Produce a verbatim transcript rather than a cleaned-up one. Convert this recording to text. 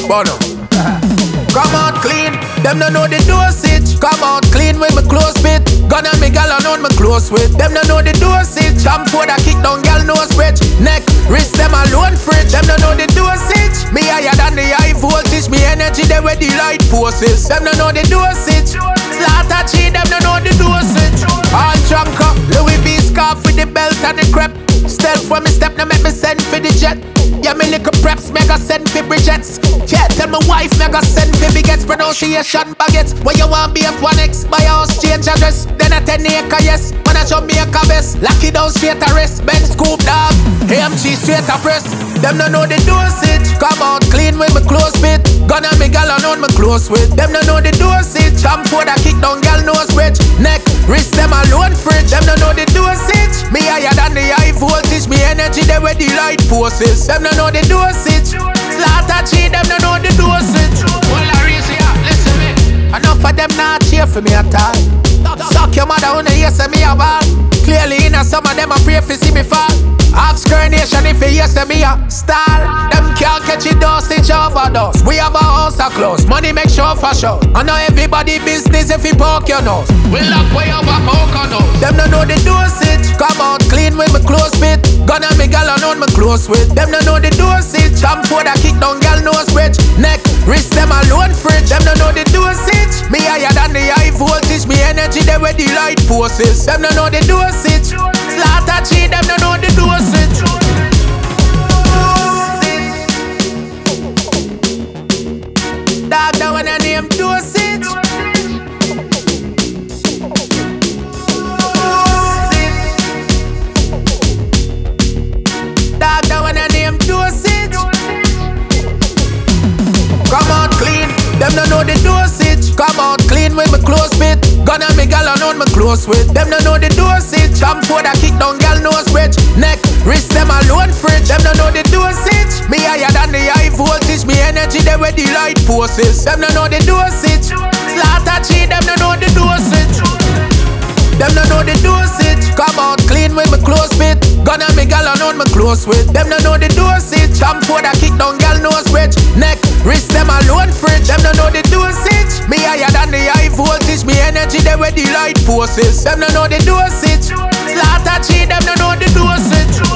Bono. Come out clean, them don't know the dosage. Come out clean with my clothes fit. Gun and me gal on my close with. Them don't know the dosage. Jump for the kick down gal nose bridge. Neck, wrist them alone fridge. Them don't know the dosage. Me higher than the high voltage. Me energy they where the light poses. Them don't know the dosage. Slaughter cheat, them don't know the dosage. All drunk up, Louis V scarf with the belt and the crepe. Stealth when me step, now make me send for the jet. Yeah, me little preps, mega send for Bridgets. Yeah, tell my wife, mega send for bigots. Pronunciation baguettes. When you want be F one X, buy house, change address. Then a ten acre, yes. When I jump me a best. Lock it down straight a rest. Ben scoop dog, A M G straight a press. Them don't know the dosage. Come out clean with my clothes fit. Gun and me gal on my close with. Them don't know the dosage. Jump for the kick down gal nose bridge. Neck, wrist them alone fridge. Them don't know the dosage. Me higher than the high voltage. Me energy they where the light poses. Them don't know the dosage. Slaughter cheat, them don't know the dosage. Well, I raise ya, listen me. Enough of them not cheer for me at all. Suck your mother when you hear say me a ball. Clearly in a some of them a pray for see me fall. Ask Nation if you hear say me a stall. Them can't catch it dosage overdose. We have a house a close. Money make sure for sure. I know everybody business if you poke your nose. We lock way over poke your nose. Them don't know the dosage. Come out clean with my clothes fit. Gun and me gal on my close with. Them don't know the dosage. Jump for the kick down gal nose bridge. Neck, wrist them alone fridge. Them don't know the dosage. Me higher than the high voltage. Me energy they where the light poses. Them don't know the dosage. Slaughter cheat, them don't know the dosage. Dog that when I name dosage. Dog that when I name dosage. Come out clean, them don't know the dosage. Come out clean with my clothes fit. Gun and me gal on my close with. Them don't know the dosage. Jump for the kick down gal nose bridge. Neck, wrist them alone fridge. Them don't know the dosage. Me higher than the high voltage. Me energy they where the light poses. Them don't know the dosage. Slaughter cheat, them don't know the dosage. Them don't know the dosage. Come out clean with my clothes fit. Gun and me gal on my close with. Them don't know the dosage. Jump for the kick down gal nose bridge. Neck, wrist them alone fridge. Them don't know the dosage. Me higher than the high voltage. Me energy they where the light poses. Them don't know the dosage. Slaughter cheat, them don't know the dosage.